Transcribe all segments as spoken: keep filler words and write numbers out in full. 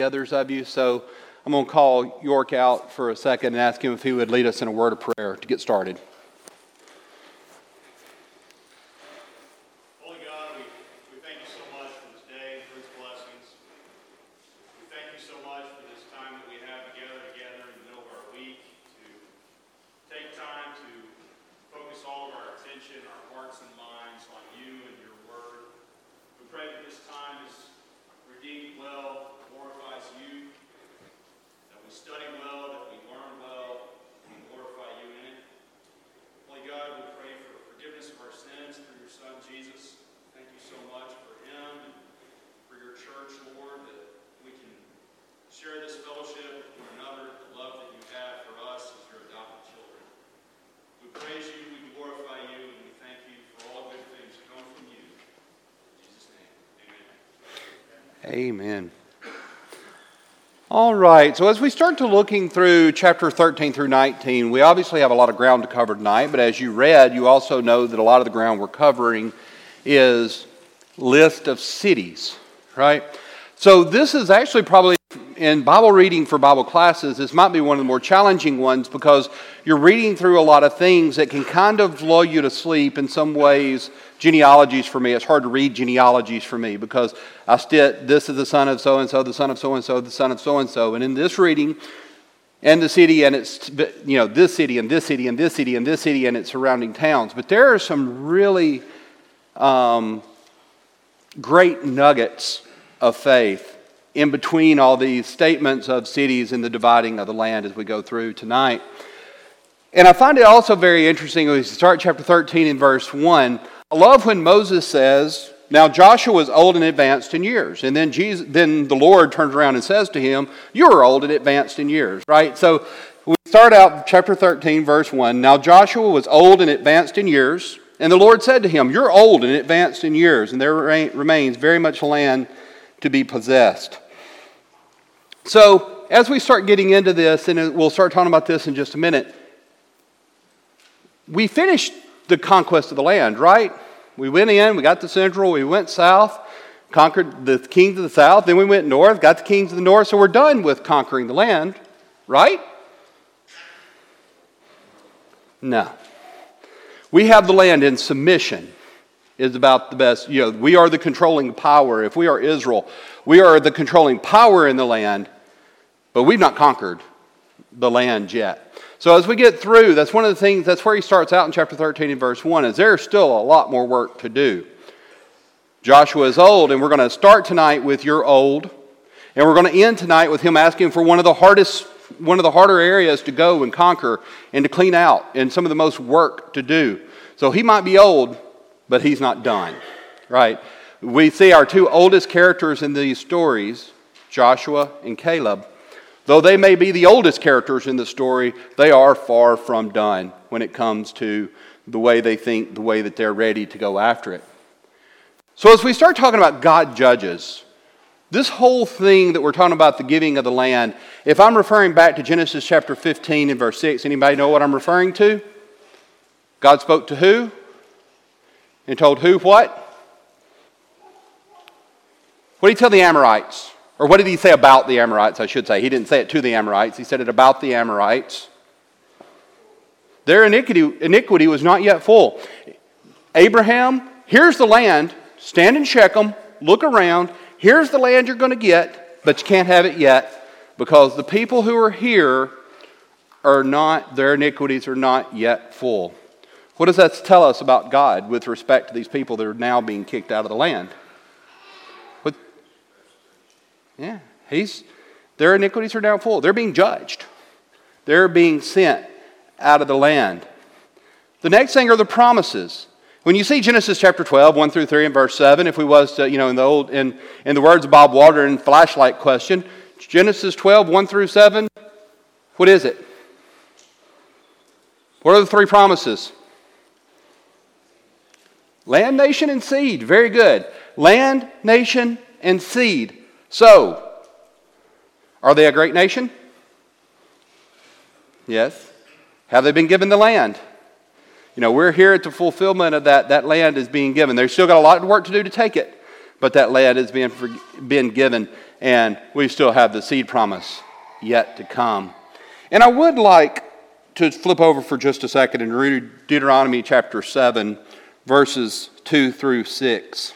others of you. So I'm going to call York out for a second and ask him if he would lead us in a word of prayer to get started. Holy God, we, we thank you so much for this day, for its blessings. We thank you so much for this time that we have together, together in the middle of our week, to take time to focus all of our attention, our hearts and minds on you and your word. We pray that this time is redeemed well, glorifies you, that we study well, that we learn well, and glorify you in it. Holy God, we pray for forgiveness of our sins through your Son, Jesus. Thank you so much for him and for your church, Lord, that we can share this fellowship with one another, the love that you have for us as your adopted children. We praise you, we glorify you, and we thank you for all good things that come from you. In Jesus' name, amen. Amen. All right, so as we start to looking through chapter thirteen through nineteen, we obviously have a lot of ground to cover tonight, but as you read, you also know that a lot of the ground we're covering is list of cities, right? So this is actually probably, in Bible reading for Bible classes, this might be one of the more challenging ones because you're reading through a lot of things that can kind of lull you to sleep in some ways. Genealogies for me, it's hard to read genealogies for me because I sit, this is the son of so-and-so, the son of so-and-so, the son of so-and-so. And in this reading, and the city and its, you know, this city and this city and this city and this city and its surrounding towns. But there are some really um, great nuggets of faith in between all these statements of cities and the dividing of the land as we go through tonight. And I find it also very interesting when we start chapter thirteen in verse one. I love when Moses says, now Joshua was old and advanced in years. And then Jesus, then the Lord turns around and says to him, you are old and advanced in years, right? So we start out chapter thirteen, verse one. Now Joshua was old and advanced in years. And the Lord said to him, you're old and advanced in years. And there remains very much land to be possessed. So as we start getting into this, and we'll start talking about this in just a minute, we finished the conquest of the land, right? We went in, we got the central, we went south, conquered the kings of the south, then we went north, got the kings of the north, so we're done with conquering the land, right? No. We have the land in submission is about the best. You know, we are the controlling power. If we are Israel, we are the controlling power in the land, but we've not conquered the land yet. So as we get through, that's one of the things, that's where he starts out in chapter thirteen and verse one, is there's still a lot more work to do. Joshua is old, and we're going to start tonight with you're old, and we're going to end tonight with him asking for one of the hardest, one of the harder areas to go and conquer and to clean out, and some of the most work to do. So he might be old, but he's not done, right? We see our two oldest characters in these stories, Joshua and Caleb. Though they may be the oldest characters in the story, they are far from done when it comes to the way they think, the way that they're ready to go after it. So as we start talking about God judges, this whole thing that we're talking about, the giving of the land, if I'm referring back to Genesis chapter fifteen and verse six, anybody know what I'm referring to? God spoke to who? And told who what? What did he tell the Amorites? Or what did he say about the Amorites, I should say? He didn't say it to the Amorites. He said it about the Amorites. Their iniquity, iniquity was not yet full. Abraham, here's the land. Stand in Shechem. Look around. Here's the land you're going to get, but you can't have it yet because the people who are here are not, their iniquities are not yet full. What does that tell us about God with respect to these people that are now being kicked out of the land? Yeah, he's, their iniquities are now full. They're being judged. They're being sent out of the land. The next thing are the promises. When you see Genesis chapter twelve, one through three and verse seven, if we was to, you know, in the old, in, in the words of Bob Waldron, flashlight question, Genesis twelve, one through seven, what is it? What are the three promises? Land, nation, and seed. Very good. Land, nation, and seed. So, are they a great nation? Yes. Have they been given the land? You know, we're here at the fulfillment of that. That land is being given. They've still got a lot of work to do to take it, but that land has been, been given. and we still have the seed promise yet to come. And I would like to flip over for just a second and read Deuteronomy chapter seven, verses two through six.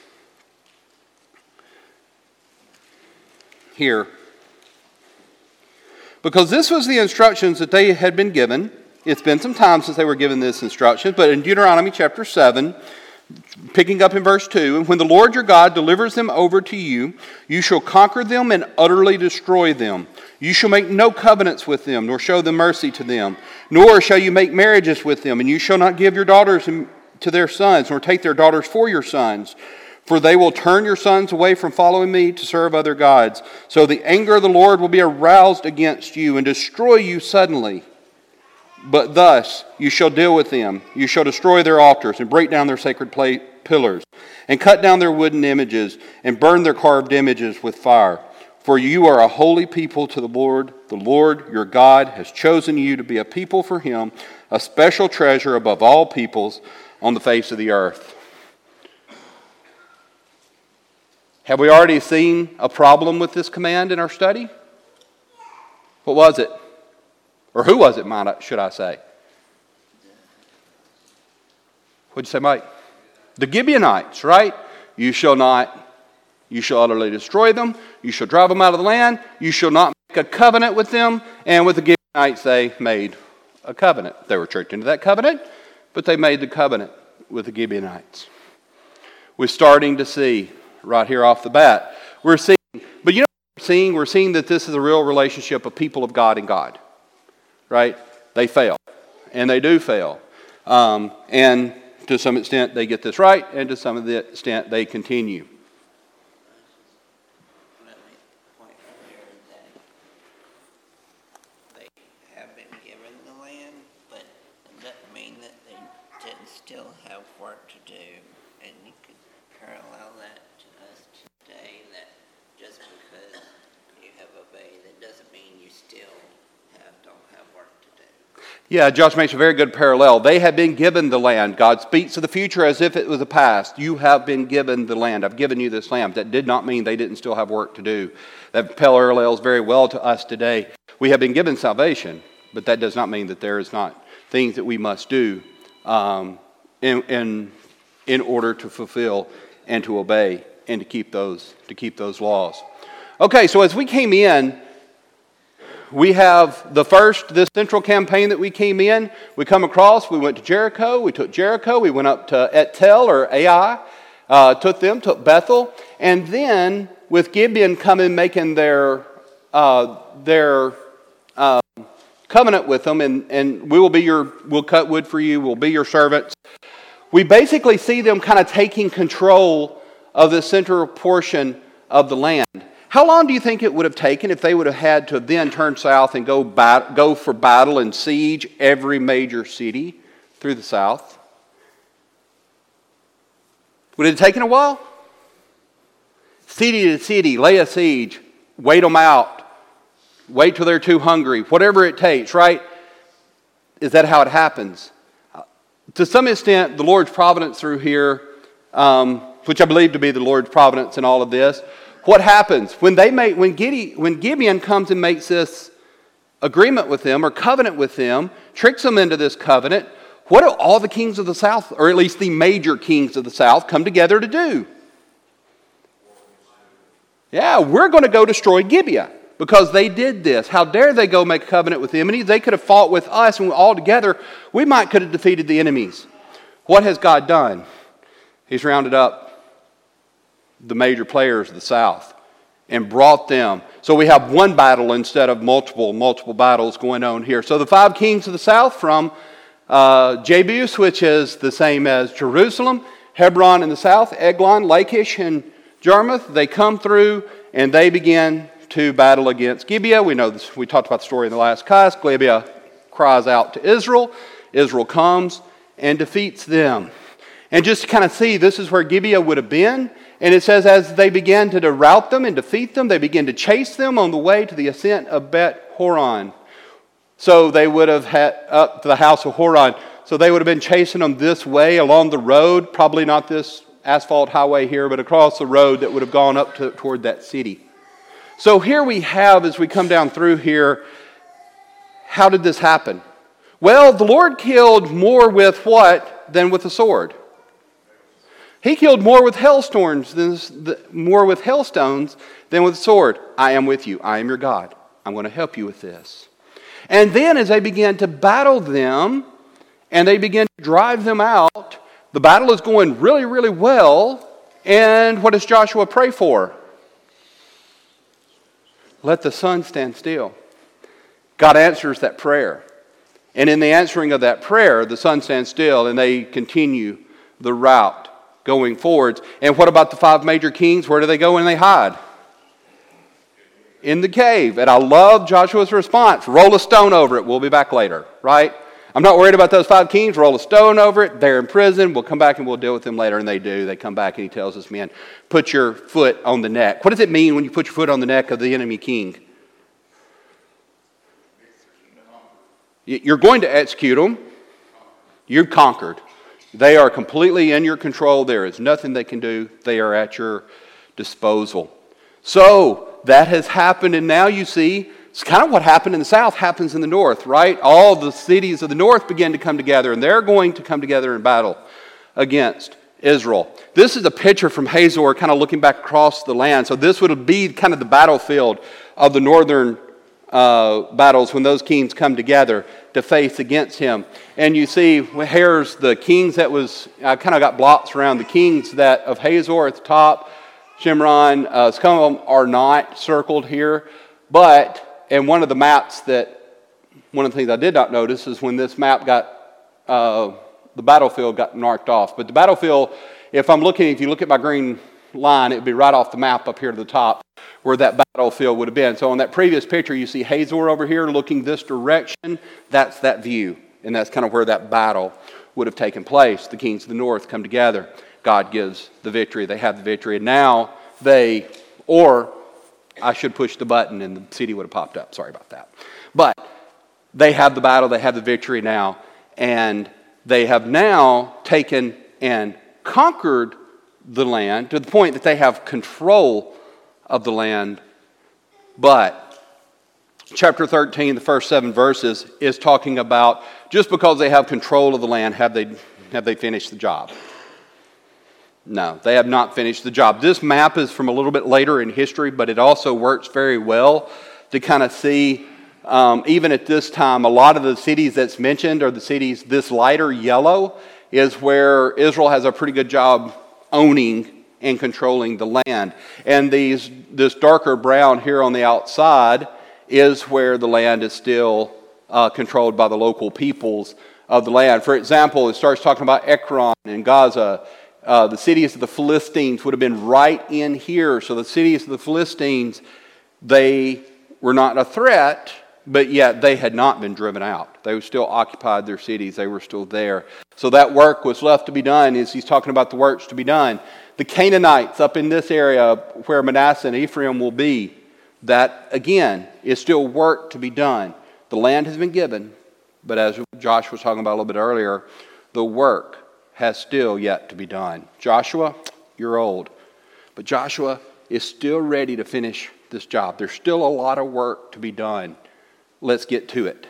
Here. Because this was the instructions that they had been given. It's been some time since they were given this instruction, but in Deuteronomy chapter seven, picking up in verse two, and when the Lord your God delivers them over to you, you shall conquer them and utterly destroy them. You shall make no covenants with them, nor show them mercy to them, nor shall you make marriages with them, and you shall not give your daughters to their sons, nor take their daughters for your sons. For they will turn your sons away from following me to serve other gods. So the anger of the Lord will be aroused against you and destroy you suddenly. But thus you shall deal with them. You shall destroy their altars and break down their sacred pillars and cut down their wooden images and burn their carved images with fire. For you are a holy people to the Lord. The Lord your God has chosen you to be a people for him, a special treasure above all peoples on the face of the earth. Have we already seen a problem with this command in our study? What was it? Or who was it, might I, should I say? What'd you say, Mike? The Gibeonites, right? You shall not, you shall utterly destroy them. You shall drive them out of the land. You shall not make a covenant with them. And with the Gibeonites, they made a covenant. They were tricked into that covenant, but they made the covenant with the Gibeonites. We're starting to see right here off the bat. We're seeing, but you know what we're seeing? We're seeing that this is a real relationship of people of God and God. Right? They fail. And they do fail. Um, and to some extent they get this right, and to some extent they continue. They have been given the land, but it doesn't mean that they didn't still have work to do. And you could parallel that to us today, that just because you have obeyed, that doesn't mean you still have, don't have work to do. Yeah, Josh makes a very good parallel. They have been given the land. God speaks of the future as if it was the past. You have been given the land. I've given you this land. That did not mean they didn't still have work to do. That parallels very well to us today. We have been given salvation, but that does not mean that there is not things that we must do um, in, in in order to fulfill and to obey and to keep those to keep those laws. Okay, so as we came in, we have the first, this central campaign that we came in. We come across, we went to Jericho, we took Jericho, we went up to Et-tel or Ai, uh, took them, took Bethel, and then with Gibeon coming, making their uh, their uh, covenant with them, and, and we will be your, we'll cut wood for you, we'll be your servants. We basically see them kind of taking control of the central portion of the land. How long do you think it would have taken if they would have had to then turn south and go bat- go for battle and siege every major city through the south? Would it have taken a while? City to city, lay a siege, wait them out, wait till they're too hungry, whatever it takes, right? Is that how it happens? Uh, to some extent, the Lord's providence through here, um, which I believe to be the Lord's providence in all of this, what happens when they make when Gide, when Gibeon comes and makes this agreement with them or covenant with them, tricks them into this covenant? What do all the kings of the south, or at least the major kings of the south, come together to do? Yeah, we're going to go destroy Gibeah because they did this. How dare they go make a covenant with them? And they could have fought with us, and all together we might could have defeated the enemies. What has God done? He's rounded up the major players of the south and brought them. So we have one battle instead of multiple, multiple battles going on here. So the five kings of the south from uh, Jebus, which is the same as Jerusalem, Hebron in the south, Eglon, Lachish, and Jarmuth, they come through and they begin to battle against Gibeah. We know this. We talked about the story in the last class. Gibeah cries out to Israel. Israel comes and defeats them. And just to kind of see, this is where Gibeah would have been. And it says, as they began to rout them and defeat them, they began to chase them on the way to the ascent of Bet Horon. So they would have had up to the house of Horon. So they would have been chasing them this way along the road, probably not this asphalt highway here, but across the road that would have gone up to, toward that city. So here we have, as we come down through here, how did this happen? Well, the Lord killed more with what than with the sword? He killed more with hailstones than more with hailstones than with the sword. I am with you. I am your God. I'm going to help you with this. And then as they began to battle them, and they began to drive them out, the battle is going really, really well. And what does Joshua pray for? Let the sun stand still. God answers that prayer. And in the answering of that prayer, the sun stands still and they continue the route going forwards. And what about the five major kings? Where do they go and they hide? In the cave. And I love Joshua's response. Roll a stone over it. We'll be back later, right? I'm not worried about those five kings. Roll a stone over it. They're in prison. We'll come back and we'll deal with them later. And they do. They come back and he tells us, man, put your foot on the neck. What does it mean when you put your foot on the neck of the enemy king? You're going to execute them. You've conquered. They are completely in your control. There is nothing they can do. They are at your disposal. So that has happened, and now you see, it's kind of what happened in the south happens in the north, right? All the cities of the north begin to come together, and they're going to come together in battle against Israel. This is a picture from Hazor, kind of looking back across the land. So this would be kind of the battlefield of the northern Uh, battles when those kings come together to face against him. And you see, here's the kings that was, I kind of got blots around the kings that of Hazor at the top, Shimron, uh, some of them are not circled here, but, and one of the maps that, one of the things I did not notice is when this map got, uh, the battlefield got marked off. But the battlefield, if I'm looking, if you look at my green line, it would be right off the map up here to the top where that battlefield would have been. So on that previous picture, you see Hazor over here looking this direction. That's that view. And that's kind of where that battle would have taken place. The kings of the north come together. God gives the victory. They have the victory. And now they, or I should push the button and the city would have popped up. Sorry about that. But they have the battle. They have the victory now. And they have now taken and conquered the land to the point that they have control of the land. But chapter thirteen, the first seven verses, is talking about just because they have control of the land, have they have they finished the job? No, they have not finished the job. This map is from a little bit later in history, but it also works very well to kind of see, um, even at this time, a lot of the cities that's mentioned are the cities, this lighter yellow is where Israel has a pretty good job owning and controlling the land. And these this darker brown here on the outside is where the land is still uh, controlled by the local peoples of the land. For example, it starts talking about Ekron and Gaza. Uh, the cities of the Philistines would have been right in here. So the cities of the Philistines, they were not a threat, but yet they had not been driven out. They still occupied their cities. They were still there. So that work was left to be done as he's talking about the works to be done. The Canaanites up in this area where Manasseh and Ephraim will be, that again is still work to be done. The land has been given, but as Josh was talking about a little bit earlier, the work has still yet to be done. Joshua, you're old, but Joshua is still ready to finish this job. There's still a lot of work to be done. Let's get to it.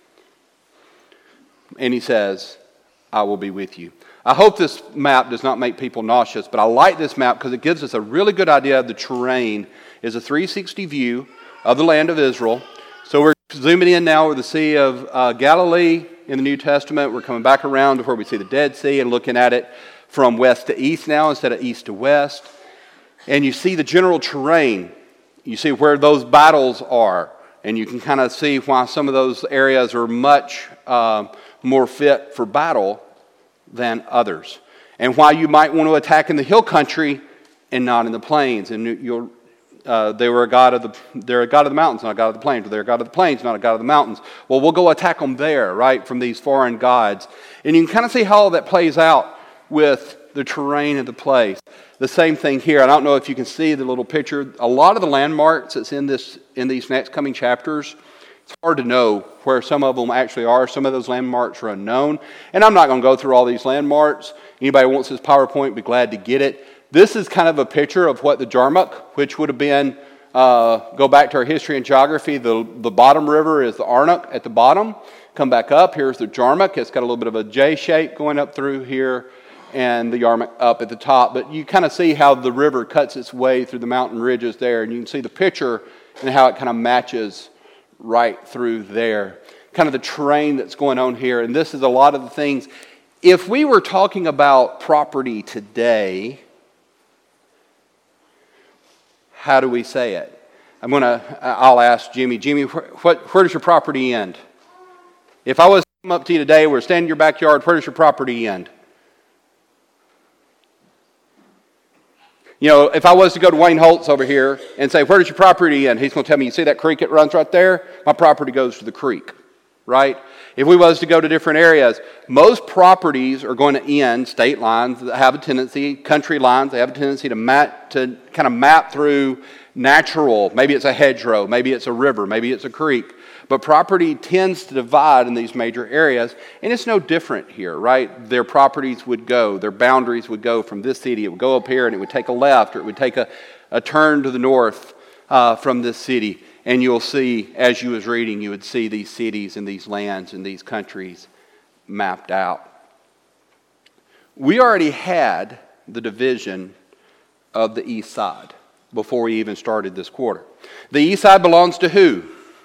And he says, I will be with you. I hope this map does not make people nauseous, but I like this map because it gives us a really good idea of the terrain. It's a three sixty view of the land of Israel. So we're zooming in now with the Sea of uh, Galilee in the New Testament. We're coming back around to where we see the Dead Sea and looking at it from west to east now instead of east to west. And you see the general terrain. You see where those battles are. And you can kind of see why some of those areas are much uh, more fit for battle than others. And why you might want to attack in the hill country and not in the plains. And you'll, uh, they were a god of the, they're a god of the mountains, not a god of the plains. Or they're a god of the plains, not a god of the mountains. Well, we'll go attack them there, right, from these foreign gods. And you can kind of see how all that plays out with the terrain of the place. The same thing here. I don't know if you can see the little picture. A lot of the landmarks that's in this in these next coming chapters, it's hard to know where some of them actually are. Some of those landmarks are unknown. And I'm not going to go through all these landmarks. Anybody who wants this PowerPoint, be glad to get it. This is kind of a picture of what the Jarmuth, which would have been uh, go back to our history and geography, the, the bottom river is the Arnoch at the bottom. Come back up, here's the Jarmuck. It's got a little bit of a J shape going up through here, and the Yarmouth up at the top. But you kind of see how the river cuts its way through the mountain ridges there, and you can see the picture and how it kind of matches right through there. Kind of the terrain that's going on here, and this is a lot of the things. If we were talking about property today, how do we say it? I'm gonna. I'll ask Jimmy. Jimmy, where, what, where does your property end? If I was to come up to you today, we're standing in your backyard, where does your property end? You know, if I was to go to Wayne Holtz over here and say, where does your property end? He's going to tell me, you see that creek that runs right there? My property goes to the creek, right? If we was to go to different areas, most properties are going to end, state lines that have a tendency, country lines, they have a tendency to map, to kind of map through natural, maybe it's a hedgerow, maybe it's a river, maybe it's a creek. But property tends to divide in these major areas, and it's no different here, right? Their properties would go, their boundaries would go from this city. It would go up here, and it would take a left, or it would take a, a turn to the north uh, from this city. And you'll see, as you was reading, you would see these cities and these lands and these countries mapped out. We already had the division of the east side before we even started this quarter. The east side belongs to who?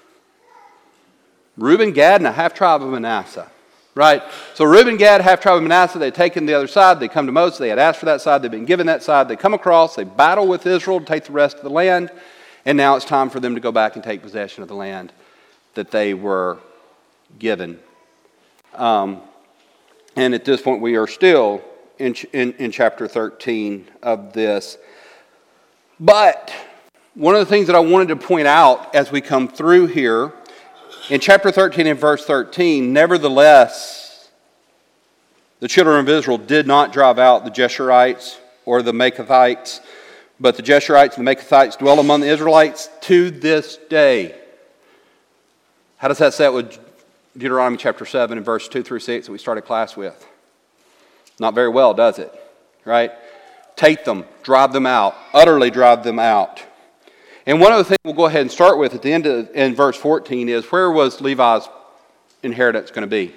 Reuben, Gad, and a half-tribe of Manasseh, right? So Reuben, Gad, half-tribe of Manasseh, they'd taken the other side. They come to Moses. They had asked for that side. They'd been given that side. They come across. They battle with Israel to take the rest of the land. And now it's time for them to go back and take possession of the land that they were given. Um, and at this point, we are still in, in, in chapter thirteen of this. But one of the things that I wanted to point out as we come through here, in chapter thirteen and verse thirteen, nevertheless, the children of Israel did not drive out the Jeshurites or the Maacathites, but the Jeshurites and the Maacathites dwell among the Israelites to this day. How does that set with Deuteronomy chapter seven and verse two through six that we started class with? Not very well, does it? Right? Take them, drive them out, utterly drive them out. And one of the things we'll go ahead and start with at the end of in verse fourteen is, where was Levi's inheritance going to be?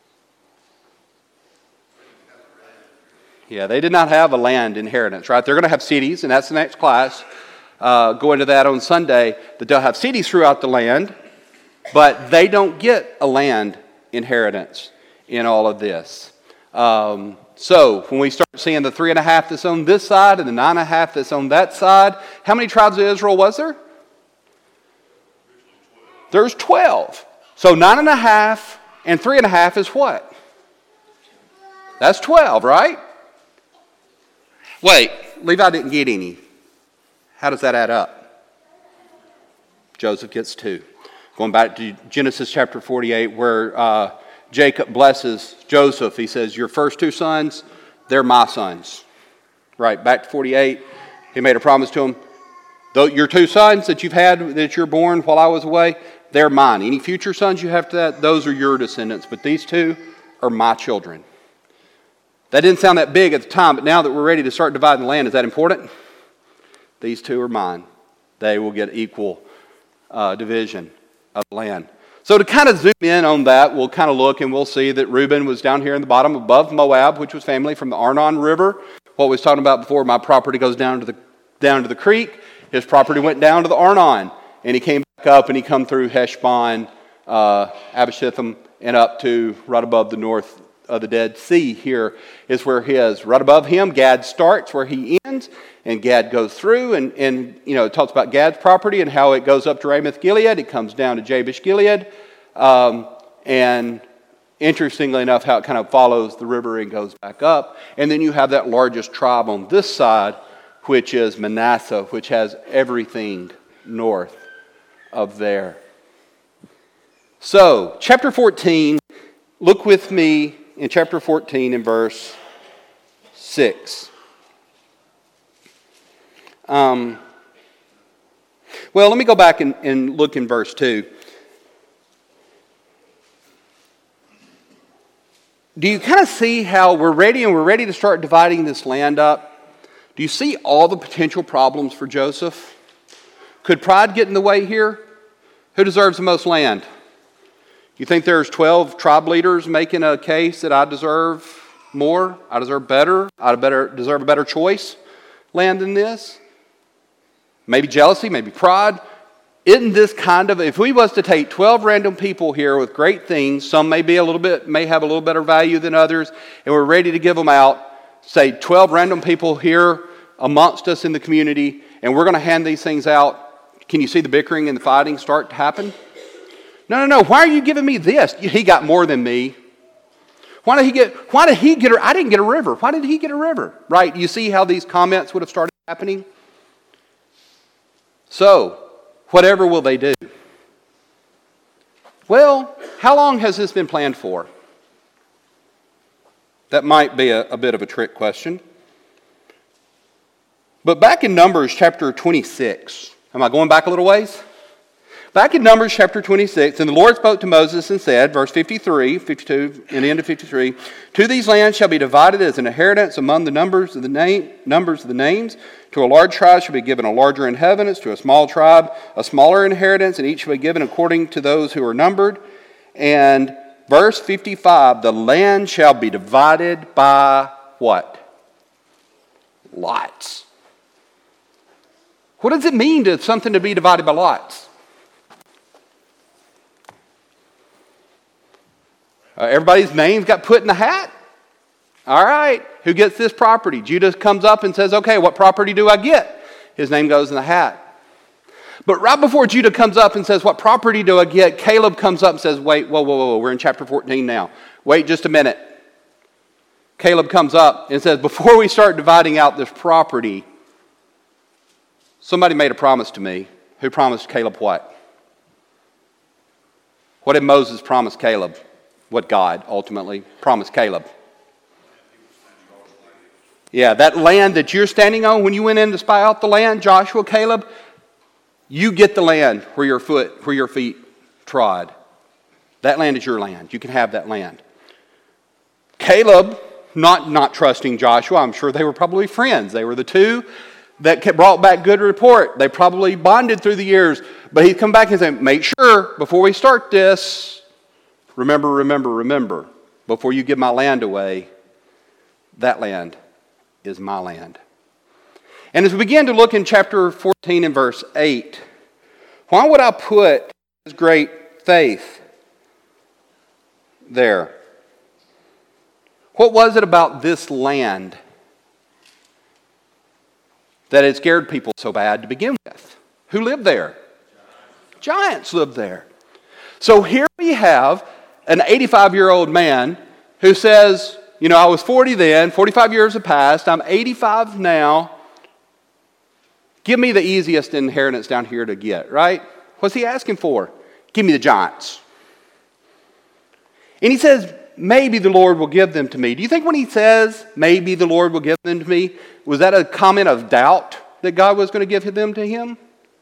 Yeah, they did not have a land inheritance, right? They're going to have cities, and that's the next class. Uh, go into that on Sunday, that they'll have cities throughout the land, but they don't get a land inheritance in all of this. Um, so, when we start seeing the three and a half that's on this side and the nine and a half that's on that side, how many tribes of Israel was there? There's twelve. So, nine and a half and three and a half is what? That's twelve, right? Wait, Levi didn't get any. How does that add up? Joseph gets two. Going back to Genesis chapter forty-eight, where uh, Jacob blesses Joseph. He says, your first two sons, they're my sons. Right, back to forty-eight. He made a promise to him. Though your two sons that you've had, that you're born while I was away, they're mine. Any future sons you have to that, those are your descendants. But these two are my children. That didn't sound that big at the time, but now that we're ready to start dividing the land, is that important? These two are mine. They will get equal uh, division of land. So to kind of zoom in on that, we'll kind of look and we'll see that Reuben was down here in the bottom above Moab, which was family from the Arnon River. What we was talking about before, my property goes down to the down to the creek. His property went down to the Arnon, and he came back up and he come through Heshbon, uh, Abishithim, and up to right above the north of the Dead Sea. Here is where his, right above him, Gad starts where he ends, and Gad goes through, and, and you know, it talks about Gad's property and how it goes up to Ramoth Gilead. It comes down to Jabesh Gilead, um, and interestingly enough, how it kind of follows the river and goes back up. And then you have that largest tribe on this side, which is Manasseh, which has everything north of there. So, chapter fourteen, look with me in chapter fourteen in verse six. Um, well, let me go back and, and look in verse two. Do you kind of see how we're ready and we're ready to start dividing this land up? Do you see all the potential problems for Joseph? Could pride get in the way here? Who deserves the most land? You think there's twelve tribe leaders making a case that I deserve more? I deserve better? I better deserve a better choice land than this? Maybe jealousy, maybe pride. Isn't this kind of, if we was to take twelve random people here with great things, some may be a little bit, may have a little better value than others, and we're ready to give them out, say twelve random people here amongst us in the community, and we're going to hand these things out, can you see the bickering and the fighting start to happen? No, no, no, why are you giving me this? He got more than me. Why did he get, why did he get a, I didn't get a river. Why did he get a river? Right, you see how these comments would have started happening? So, whatever will they do? Well, how long has this been planned for? That might be a, a bit of a trick question. But back in Numbers chapter twenty-six, am I going back a little ways? Back in Numbers chapter twenty-six, and the Lord spoke to Moses and said, verse fifty-three, fifty-two, and the end of fifty-three, "Two these lands shall be divided as an inheritance among the numbers of the name, numbers of the names. To a large tribe shall be given a larger inheritance, to a small tribe a smaller inheritance, and each shall be given according to those who are numbered." And verse fifty-five, "The land shall be divided by" what? Lots. What does it mean to something to be divided by lots? Uh, everybody's names got put in the hat? All right, who gets this property? Judah comes up and says, okay, what property do I get? His name goes in the hat. But right before Judah comes up and says, what property do I get? Caleb comes up and says, wait, whoa, whoa, whoa, we're in chapter fourteen now. Wait just a minute. Caleb comes up and says, before we start dividing out this property, somebody made a promise to me. Who promised Caleb what? What did Moses promise Caleb? What God ultimately promised Caleb. Yeah, that land that you're standing on, when you went in to spy out the land, Joshua, Caleb, you get the land where your foot, where your feet trod. That land is your land. You can have that land. Caleb, not, not trusting Joshua, I'm sure they were probably friends. They were the two that brought back good report. They probably bonded through the years. But he'd come back and say, make sure before we start this, remember, remember, remember, before you give my land away, that land is my land. And as we begin to look in chapter fourteen and verse eight, why would I put his great faith there? What was it about this land that it scared people so bad to begin with? Who lived there? Giants lived there. So here we have an eighty-five-year-old man who says, you know, I was forty then, forty-five years have passed, I'm eighty-five now. Give me the easiest inheritance down here to get, right? What's he asking for? Give me the giants. And he says, maybe the Lord will give them to me. Do you think when he says, maybe the Lord will give them to me, was that a comment of doubt that God was going to give them to him?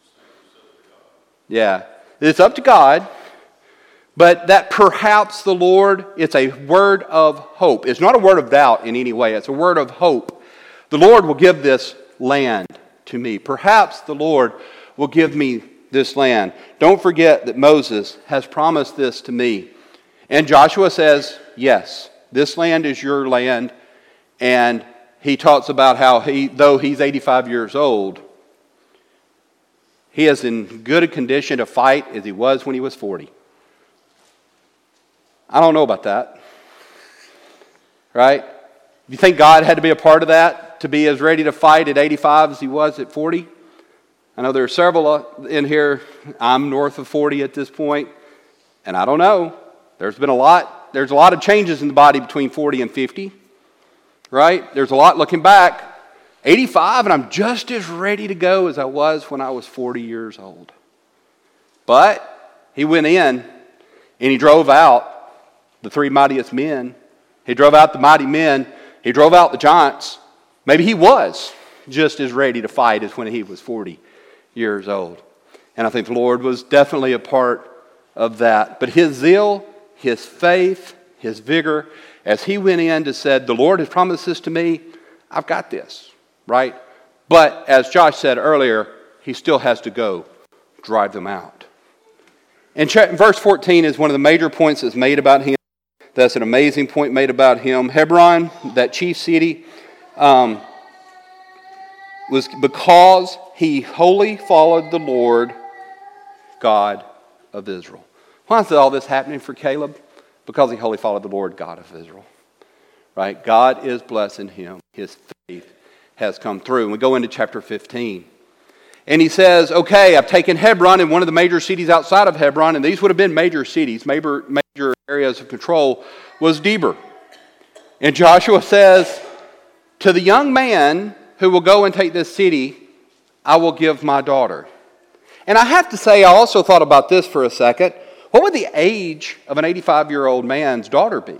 Yeah, it's up to God. But that perhaps the Lord, it's a word of hope. It's not a word of doubt in any way. It's a word of hope. The Lord will give this land to me. Perhaps the Lord will give me this land. Don't forget that Moses has promised this to me. And Joshua says, yes, this land is your land. And he talks about how he, though he's eighty-five years old, he is in good a condition to fight as he was when he was forty. I don't know about that. Right? You think God had to be a part of that to be as ready to fight at eighty-five as he was at forty? I know there are several in here. I'm north of forty at this point, and I don't know. There's been a lot. There's a lot of changes in the body between forty and fifty. Right? There's a lot looking back. eighty-five, and I'm just as ready to go as I was when I was forty years old. But he went in and he drove out the three mightiest men. He drove out the mighty men. He drove out the giants. Maybe he was just as ready to fight as when he was forty years old. And I think the Lord was definitely a part of that. But his zeal, his faith, his vigor, as he went in to said, the Lord has promised this to me, I've got this, right? But as Josh said earlier, he still has to go drive them out. And verse fourteen is one of the major points that's made about him. That's an amazing point made about him. Hebron, that chief city, um, was because he wholly followed the Lord God of Israel. Why is all this happening for Caleb? Because he wholly followed the Lord God of Israel. Right? God is blessing him. His faith has come through. And we go into chapter fifteen. And he says, okay, I've taken Hebron and one of the major cities outside of Hebron, and these would have been major cities, major, major areas of control, was Debir. And Joshua says, to the young man who will go and take this city, I will give my daughter. And I have to say, I also thought about this for a second. What would the age of an eighty-five-year-old man's daughter be?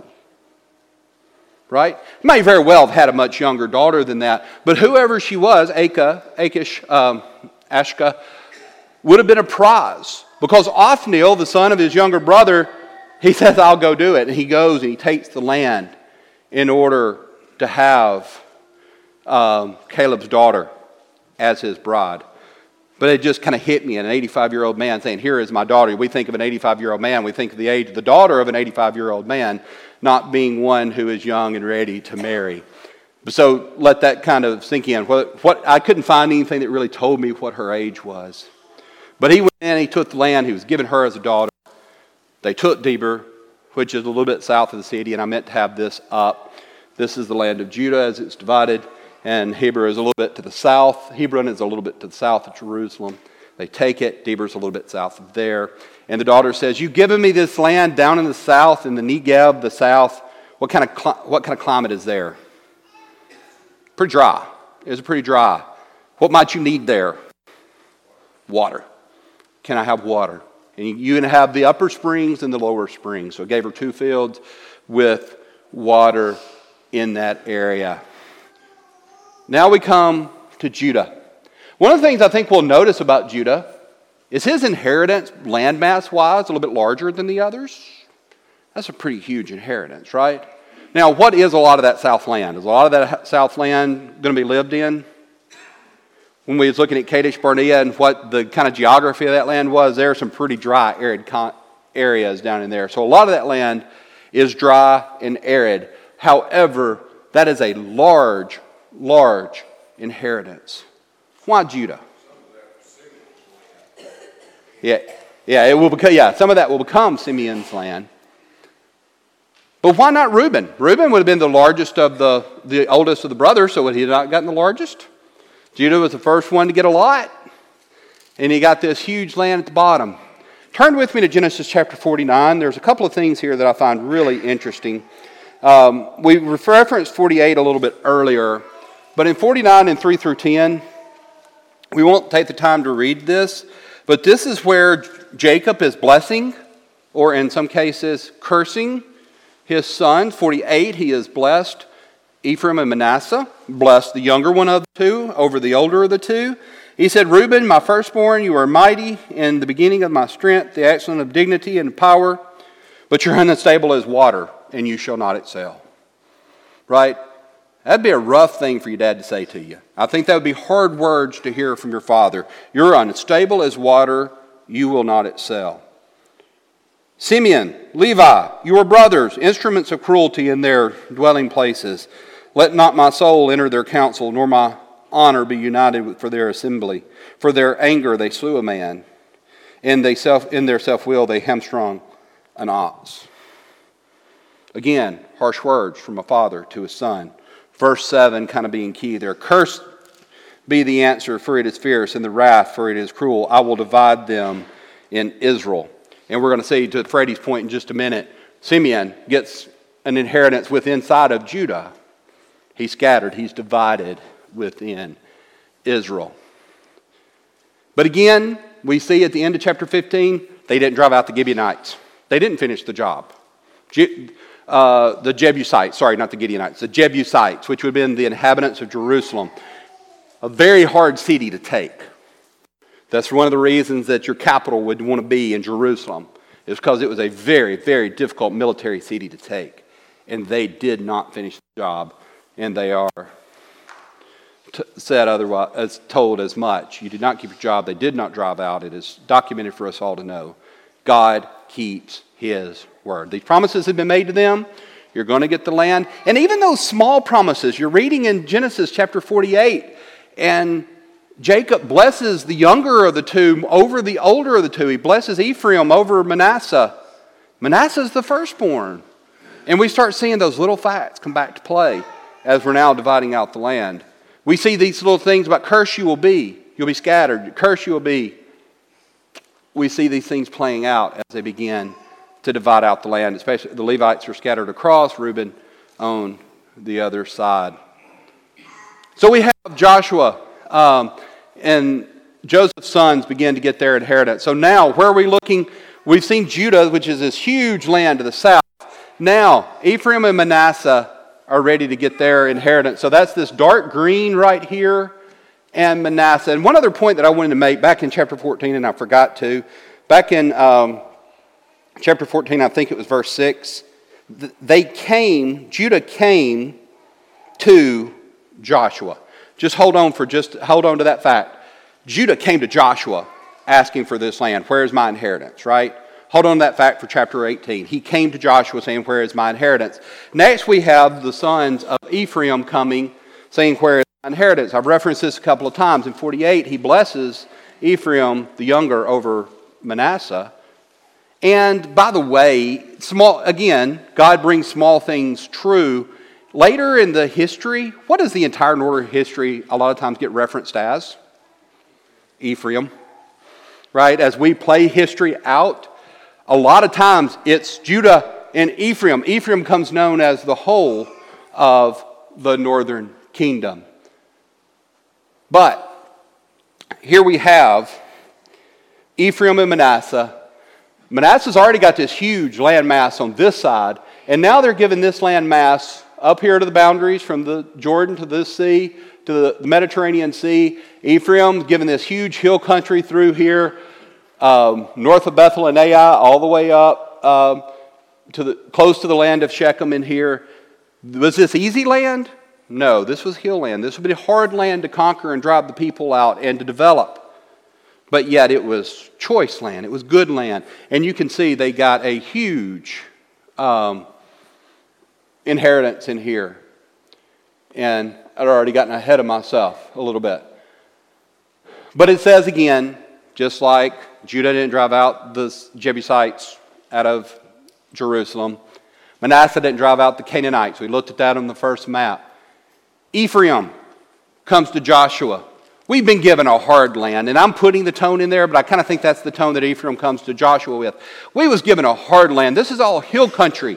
Right? He may very well have had a much younger daughter than that, but whoever she was, Acah, Achish, um, Ashka, would have been a prize. Because Othniel, the son of his younger brother, he says, I'll go do it. And he goes and he takes the land in order to have um, Caleb's daughter as his bride. But it just kind of hit me, an eighty-five-year-old man saying, here is my daughter. We think of an eighty-five-year-old man, we think of the age of the daughter of an eighty-five-year-old man, not being one who is young and ready to marry. So let that kind of sink in. What, what I couldn't find anything that really told me what her age was. But he went in and he took the land he was given her as a daughter. They took Debir, which is a little bit south of the city, and I meant to have this up. This is the land of Judah as it's divided, and Hebron is a little bit to the south. Hebron is a little bit to the south of Jerusalem. They take it. Debir is a little bit south of there. And the daughter says, you've given me this land down in the south, in the Negev, the south. What kind of cl- what kind of climate is there? Pretty dry. It's pretty dry. What might you need there? Water. Can I have water? And you're going to have the upper springs and the lower springs. So I gave her two fields with water in that area. Now we come to Judah. One of the things I think we'll notice about Judah is his inheritance, landmass-wise, a little bit larger than the others. That's a pretty huge inheritance, right? Now, what is a lot of that south land? Is a lot of that south land going to be lived in? When we was looking at Kadesh Barnea and what the kind of geography of that land was, there are some pretty dry, arid areas down in there. So a lot of that land is dry and arid. However, that is a large, large inheritance. Why Judah? Yeah, yeah, it will become. Yeah, some of that will become Simeon's land. But why not Reuben? Reuben would have been the largest of the, the oldest of the brothers, so would he have not gotten the largest? Judah was the first one to get a lot, and he got this huge land at the bottom. Turn with me to Genesis chapter forty-nine. There's a couple of things here that I find really interesting. Um, we referenced forty-eight a little bit earlier, but in forty-nine and three through ten, we won't take the time to read this, but this is where Jacob is blessing, or in some cases, cursing his son. forty-eight, he is blessed Ephraim and Manasseh, blessed the younger one of the two over the older of the two. He said, Reuben, my firstborn, you are mighty in the beginning of my strength, the excellence of dignity and power, but you're unstable as water, and you shall not excel. Right? That'd be a rough thing for your dad to say to you. I think that would be hard words to hear from your father. You're unstable as water, you will not excel. Simeon, Levi, your brothers, instruments of cruelty in their dwelling places. Let not my soul enter their council, nor my honor be united for their assembly. For their anger they slew a man, and they self, in their self-will they hamstrung an ox. Again, harsh words from a father to a son. Verse seven kind of being key there. Cursed be the answer, for it is fierce, and the wrath, for it is cruel. I will divide them in Israel. And we're going to see, to Freddie's point in just a minute, Simeon gets an inheritance within inside of Judah. He's scattered. He's divided within Israel. But again, we see at the end of chapter fifteen, they didn't drive out the Gibeonites. They didn't finish the job. Je- uh, the Jebusites, sorry, not the Gibeonites, the Jebusites, which would have been the inhabitants of Jerusalem. A very hard city to take. That's one of the reasons that your capital would want to be in Jerusalem, is because it was a very, very difficult military city to take. And they did not finish the job, and they are t- said otherwise, as told as much. You did not keep your job. They did not drive out. It is documented for us all to know. God keeps his word. These promises have been made to them. You're going to get the land. And even those small promises, you're reading in Genesis chapter forty-eight, and Jacob blesses the younger of the two over the older of the two. He blesses Ephraim over Manasseh. Manasseh's the firstborn. And we start seeing those little facts come back to play as we're now dividing out the land. We see these little things about curse you will be. You'll be scattered. Curse you will be. We see these things playing out as they begin to divide out the land. Especially the Levites are scattered across. Reuben on the other side. So we have Joshua um, and Joseph's sons begin to get their inheritance. So now, where are we looking? We've seen Judah, which is this huge land to the south. Now, Ephraim and Manasseh are ready to get their inheritance. So that's this dark green right here, and Manasseh. And one other point that I wanted to make back in chapter fourteen, and I forgot to, back in um, chapter fourteen, I think it was verse six, they came, Judah came to Joshua. Just hold on for just hold on to that fact. Judah came to Joshua asking for this land. Where is my inheritance, right? Hold on to that fact for chapter eighteen. He came to Joshua saying, where is my inheritance? Next we have the sons of Ephraim coming, saying, where is my inheritance? I've referenced this a couple of times. In forty-eight, he blesses Ephraim, the younger, over Manasseh. And by the way, small again, God brings small things true. Later in the history, what does the entire northern history a lot of times get referenced as? Ephraim. Right? As we play history out, a lot of times it's Judah and Ephraim. Ephraim comes known as the whole of the northern kingdom. But here we have Ephraim and Manasseh. Manasseh's already got this huge land mass on this side, and now they're given this land mass up here to the boundaries from the Jordan to this sea, to the Mediterranean Sea. Ephraim's given this huge hill country through here, um, north of Bethel and Ai, all the way up um, to the close to the land of Shechem in here. Was this easy land? No, this was hill land. This would be hard land to conquer and drive the people out and to develop. But yet it was choice land. It was good land. And you can see they got a huge um, inheritance in here. And I'd already gotten ahead of myself a little bit. But it says again, just like Judah didn't drive out the Jebusites out of Jerusalem, Manasseh didn't drive out the Canaanites. We looked at that on the first map. Ephraim comes to Joshua. We've been given a hard land, and I'm putting the tone in there, but I kind of think that's the tone that Ephraim comes to Joshua with. We was given a hard land. This is all hill country.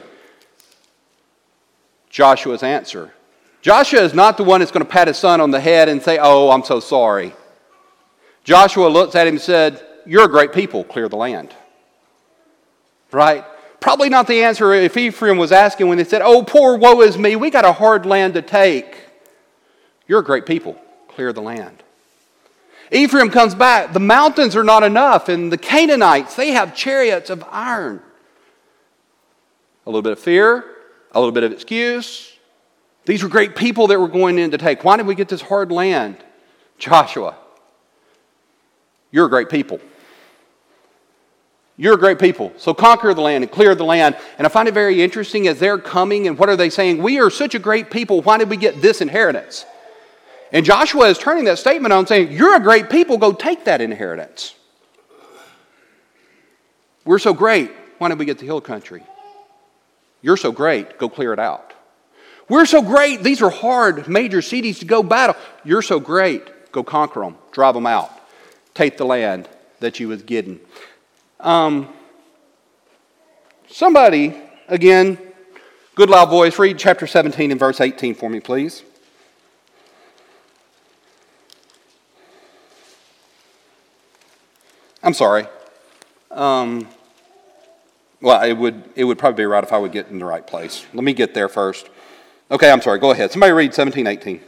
Joshua's answer. Joshua is not the one that's going to pat his son on the head and say, oh, I'm so sorry. Joshua looks at him and said, you're a great people, clear the land. Right? Probably not the answer if Ephraim was asking when they said, oh, poor woe is me, we got a hard land to take. You're a great people, clear the land. Ephraim comes back, the mountains are not enough, and the Canaanites, they have chariots of iron. A little bit of fear, a little bit of excuse. These were great people that we're going in to take. Why did we get this hard land? Joshua, you're a great people. You're a great people. So conquer the land and clear the land. And I find it very interesting as they're coming, and what are they saying? We are such a great people. Why did we get this inheritance? And Joshua is turning that statement on saying, you're a great people. Go take that inheritance. We're so great. Why did we get the hill country? You're so great. Go clear it out. We're so great. These are hard major cities to go battle. You're so great. Go conquer them. Drive them out. Take the land that you was getting. Um, somebody, again, good loud voice, read chapter seventeen and verse eighteen for me, please. I'm sorry. Um, well, it would it would probably be right if I would get in the right place. Let me get there first. Okay, I'm sorry. Go ahead. Somebody read seventeen, eighteen.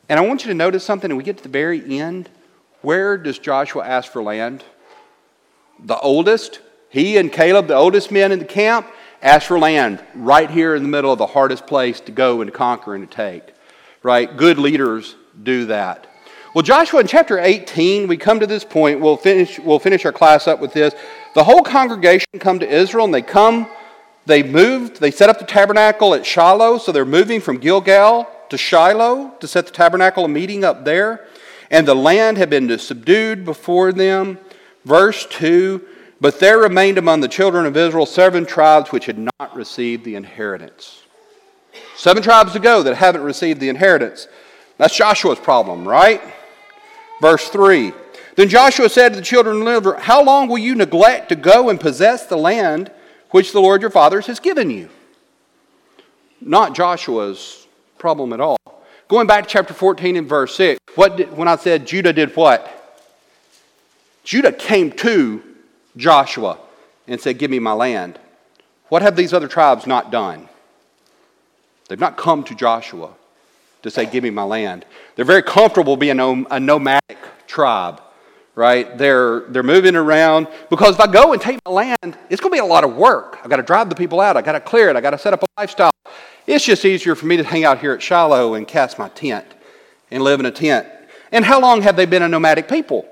And I want you to notice something, and we get to the very end. Where does Joshua ask for land? The oldest, he and Caleb, the oldest men in the camp, ask for land right here in the middle of the hardest place to go and to conquer and to take. Right? Good leaders do that. Well, Joshua, in chapter eighteen, we come to this point. We'll finish, we'll finish our class up with this. The whole congregation come to Israel, and they come, they moved, they set up the tabernacle at Shiloh, so they're moving from Gilgal to Shiloh to set the tabernacle and meeting up there. And the land had been subdued before them. Verse two, but there remained among the children of Israel seven tribes which had not received the inheritance. Seven tribes to go that haven't received the inheritance. That's Joshua's problem, right? Verse three, then Joshua said to the children of Israel, how long will you neglect to go and possess the land which the Lord your fathers has given you? Not Joshua's problem at all. Going back to chapter fourteen and verse six, what did, when I said Judah did what? Judah came to Joshua and said, give me my land. What have these other tribes not done? They've not come to Joshua to say, give me my land. They're very comfortable being a nomadic tribe, right? They're, they're moving around because if I go and take my land, it's going to be a lot of work. I've got to drive the people out. I've got to clear it. I've got to set up a lifestyle. It's just easier for me to hang out here at Shiloh and cast my tent and live in a tent. And how long have they been a nomadic people?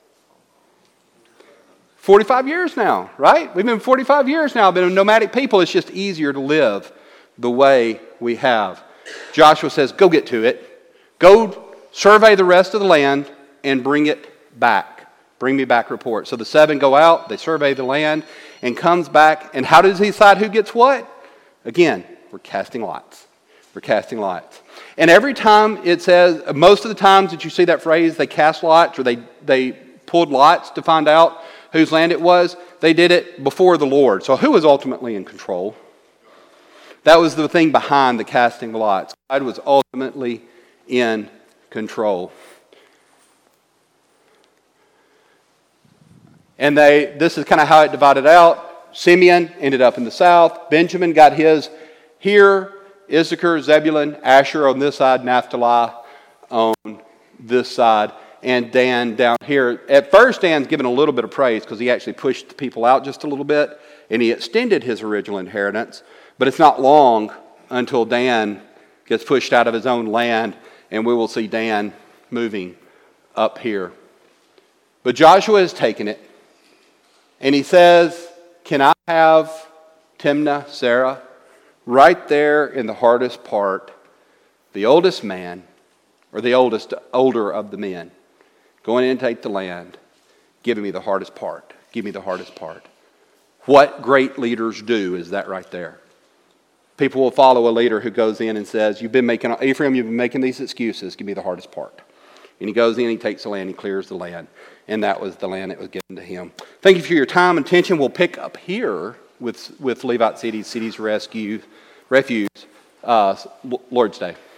forty-five years now, right? We've been forty-five years now, been a nomadic people. It's just easier to live the way we have. Joshua says, go get to it. Go survey the rest of the land and bring it back. Bring me back report. So the seven go out, they survey the land, and comes back. And how does he decide who gets what? Again, we're casting lots. We're casting lots. And every time it says, most of the times that you see that phrase, they cast lots, or they, they pulled lots to find out whose land it was, they did it before the Lord. So who was ultimately in control? That was the thing behind the casting of lots. God was ultimately in control. And they, this is kind of how it divided out. Simeon ended up in the south. Benjamin got his here. Issachar, Zebulun, Asher on this side, Naphtali on this side, and Dan down here. At first, Dan's given a little bit of praise because he actually pushed the people out just a little bit, and he extended his original inheritance. But it's not long until Dan gets pushed out of his own land, and we will see Dan moving up here. But Joshua has taken it, and he says, can I have Timnah, Sarah, right there in the hardest part, the oldest man, or the oldest, older of the men, going in and take the land, giving me the hardest part. Give me the hardest part. What great leaders do is that right there. People will follow a leader who goes in and says, you've been making, Ephraim, you've been making these excuses. Give me the hardest part. And he goes in, he takes the land, he clears the land. And that was the land that was given to him. Thank you for your time and attention. We'll pick up here with, with Levite Cities, Cities Rescue, Refuge, uh, Lord's Day.